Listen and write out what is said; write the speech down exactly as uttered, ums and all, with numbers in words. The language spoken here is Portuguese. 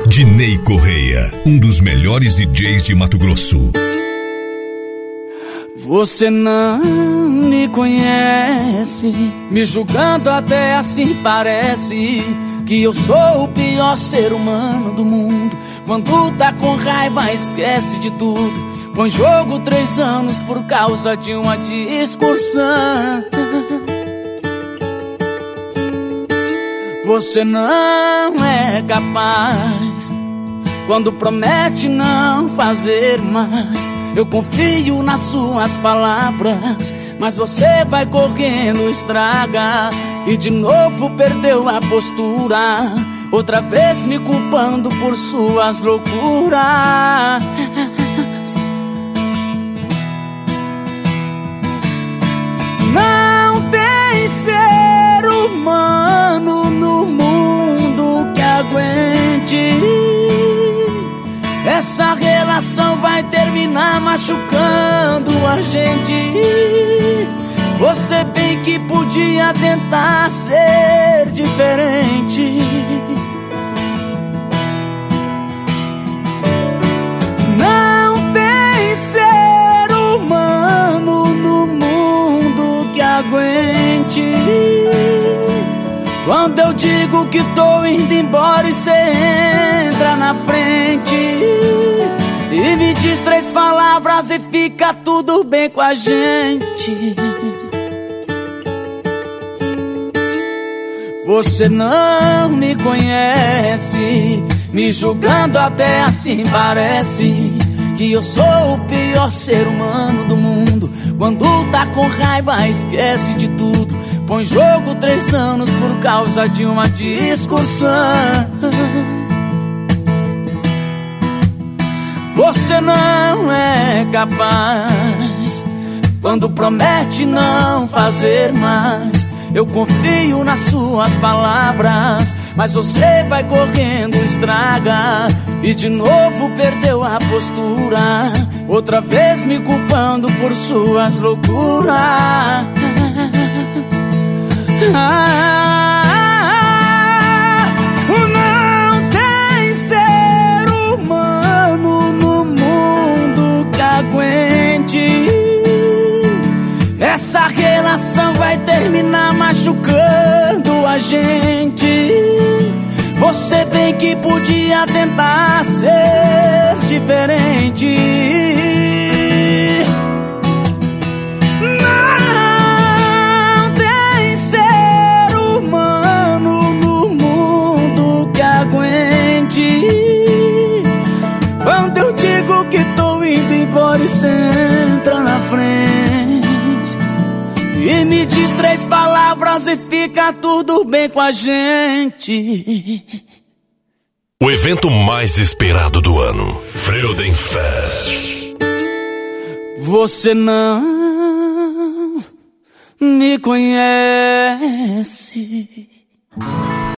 Dinei Correia, um dos melhores D Js de Mato Grosso. Você não me conhece, me julgando até assim parece que eu sou o pior ser humano do mundo. Quando tá com raiva esquece de tudo, põe em jogo três anos por causa de uma discussão. Você não é capaz quando promete não fazer mais. Eu confio nas suas palavras, mas você vai correndo, estraga e de novo perdeu a postura, outra vez me culpando por suas loucuras. Não tem ser humano no mundo que aguente. Essa relação vai terminar machucando a gente. Você bem que podia tentar ser diferente. Não tem ser humano no mundo que aguente. Quando eu digo que tô indo embora e cê entra na frente e me diz três palavras e fica tudo bem com a gente. Você não me conhece, me julgando até assim parece que eu sou o pior ser humano do mundo. Quando tá com raiva esquece de tudo, põe em jogo três anos por causa de uma discussão. Você não é capaz quando promete não fazer mais. Eu confio nas suas palavras, mas você vai correndo, estraga e de novo perdeu a postura, outra vez me culpando por suas loucuras. Ah, não tem ser humano no mundo que aguente. Essa relação vai terminar machucando a gente. Você bem que podia tentar ser diferente. Não tem ser humano no mundo que aguente. Quando eu digo que tô indo embora e cê entra na frente e me diz três palavras e fica tudo bem com a gente. O evento mais esperado do ano, Freuden Fest. Você não me conhece.